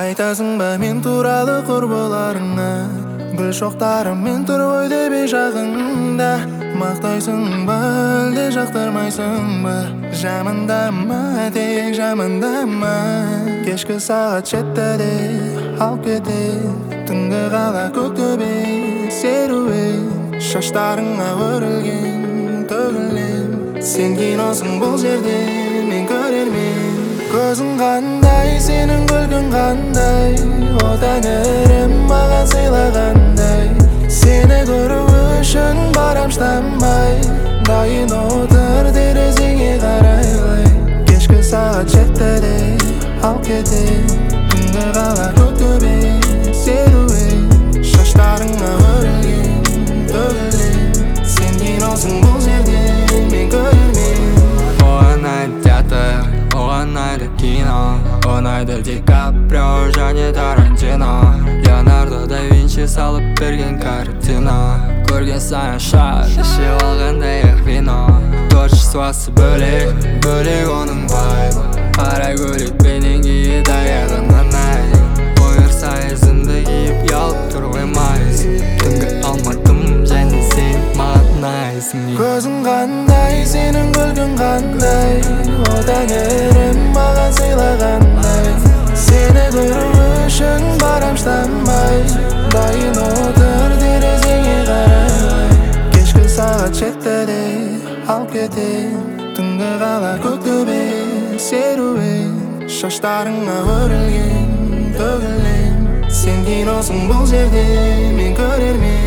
Айтасың ба мен туралы құрбыларыңа, гүл шоқтарым мен тұр ғой деп жағыңда. Мақтайсың ба әлде жақтырмайсың ба? Жамандама, тек жамандама. Кешкі сағат 7-де алып кетер түнгі қала көктөбе серуен. Шаштарыңа өрілген төгілем, сен киносың бұл жерде мен көрермен. Көзің қандай, сенің күлкің қандай, о тәңірім маған сыйлағандай. Сені көру үшін барам шыдамай, дайын отыр терезеңе қарайлай. Кешкі сағат 7-де алып кетер түнгі қала көктөбе серуен. Шаштарыңа өрілген төгілем, сен киносың бұл жерде мен көрермен. Оған ұнайды театр, оған ұнайды кино, ұнайды Ди Каприо және Тарантино. Леонардо да Винчи салып берген картина, көрген сайын шат ішіп алғандай вино. Творчествосы бөлек, бөлек оның вайбы. Қара көйлек пенен киеді аяғына найк. Бұйырса ізімді киіп ұялып тұр қоймайсың. Түнгі алматым және сен маған ұнайсың. Көзің қандай, сенің күлкің қандай, о тәңірім маған сыйлағандай. Сені көру үшін барам шыдамай, дайын отыр терезеңе қарайлай. Кешкі сағат 7-де алып кетер түнгі қала көктөбе серуен. Шаштарыңа өрілген төгілем, сен киносың бұл жерде мен көрермен.